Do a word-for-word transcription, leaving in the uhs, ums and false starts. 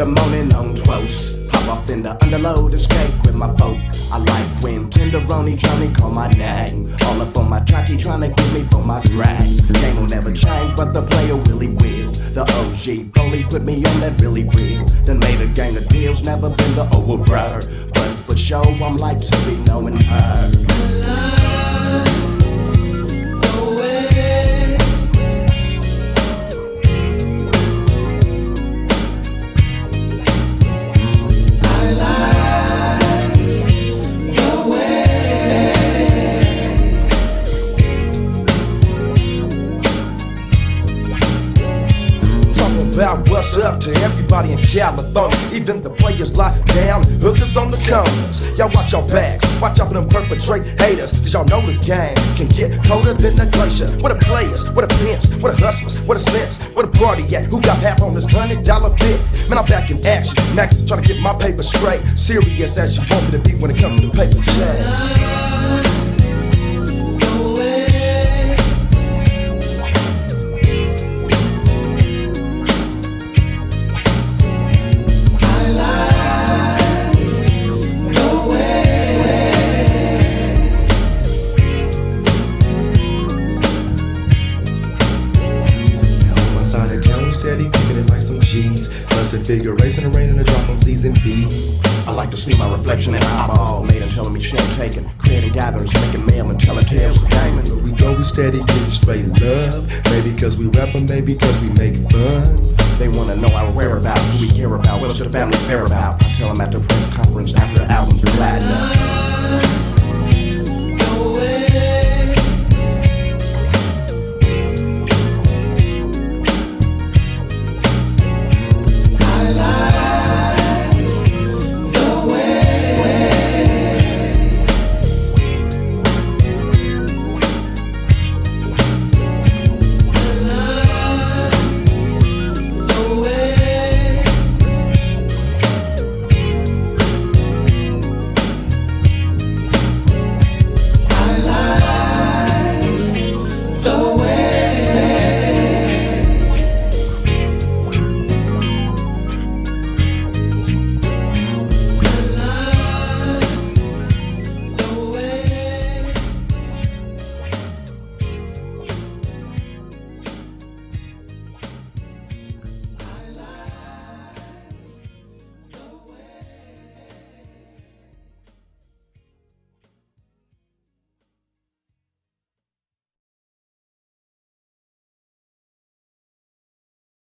the morning on toast. Hop up in the underload, escape with my boat. I like when Tenderoni Johnny call my name. All up on my jockey trying to get me for my drag. Game will never change, but the player really will. The O G bully put me on that really real. Done made a gang of deals, never been the override. But for show, I'm like to be knowing her. About what's up to everybody in California. Even the players locked down, hookers on the corners. Y'all watch your backs, watch out for them perpetrate haters. Cause y'all know the game can get colder than a glacier. What the players, what the pimps, what the hustlers, what the simps, what the party at? Who got half on this hundred dollar bit? Man, I'm back in action, next trying to get my paper straight. Serious as you want me to be when it comes to the paper chase. Steady, kicking it like some G's. Busted figure eights in the rain and the drop on season B. I like to see my reflection in my eyeball. Made and telling me shit taken. Creating gatherings, making mail and telling tales of gaming. But we go, we steady, getting straight love. Maybe cause we rappin', maybe cause we make fun. They wanna know our whereabouts, who we care about, what's the family fair about. I tell them at the press conference after the album's platinum.